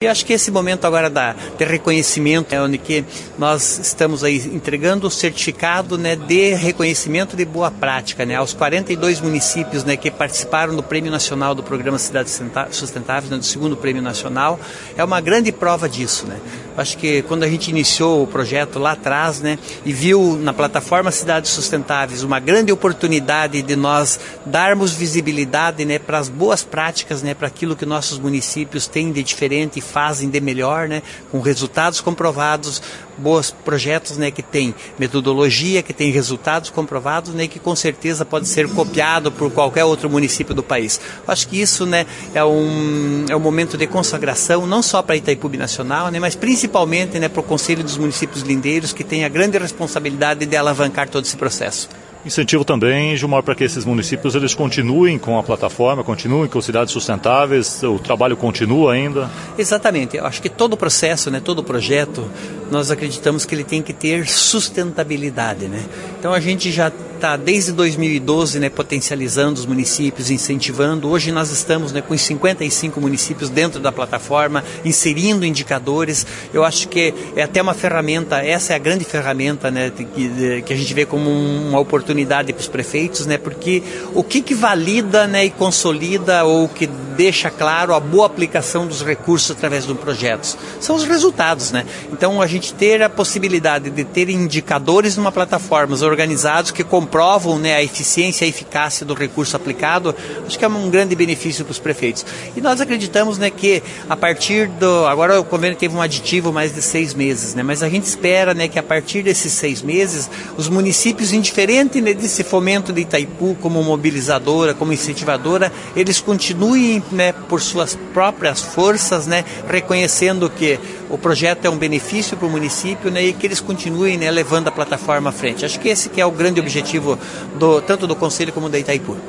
E acho que esse momento agora de reconhecimento é onde que nós estamos aí entregando o certificado, né, de reconhecimento de boa prática, né, aos 42 municípios, né, que participaram do Prêmio Nacional do Programa Cidades Sustentáveis, né, do segundo Prêmio Nacional. É uma grande prova disso, né. Acho que quando a gente iniciou o projeto lá atrás, né, e viu na plataforma Cidades Sustentáveis uma grande oportunidade de nós darmos visibilidade, né, para as boas práticas, né, para aquilo que nossos municípios têm de diferente e fazem de melhor, né, com resultados comprovados, bons projetos, né, que tem metodologia, que tem resultados comprovados, né, que com certeza pode ser copiado por qualquer outro município do país. Acho que isso, né, é um momento de consagração, não só para Itaipu Binacional, né, mas principalmente, né, para o Conselho dos Municípios Lindeiros, que tem a grande responsabilidade de alavancar todo esse processo. Incentivo também, Gilmar, para que esses municípios eles continuem com a plataforma, continuem com cidades sustentáveis, o trabalho continua ainda? Exatamente, eu acho que todo o processo, né, todo o projeto, nós acreditamos que ele tem que ter sustentabilidade, né? Então a gente já está desde 2012, né, potencializando os municípios, incentivando. Hoje nós estamos, né, com os 55 municípios dentro da plataforma, inserindo indicadores. Eu acho que é até uma ferramenta, essa é a grande ferramenta, né, que a gente vê como uma oportunidade para os prefeitos, né, porque o que valida, né, e consolida ou que deixa claro a boa aplicação dos recursos através de um projeto são os resultados, né? Então a gente ter a possibilidade de ter indicadores numa plataforma organizados que comprovam, né, a eficiência e a eficácia do recurso aplicado, acho que é um grande benefício para os prefeitos. E nós acreditamos, né, que a partir agora o convênio teve um aditivo mais de 6 meses, né, mas a gente espera, né, que a partir desses 6 meses os municípios, indiferente, né, desse fomento de Itaipu como mobilizadora, como incentivadora, eles continuem, né, por suas próprias forças, né, reconhecendo que o projeto é um benefício para o município, né, e que eles continuem, né, levando a plataforma à frente. Acho que esse que é o grande objetivo tanto do Conselho como da Itaipu.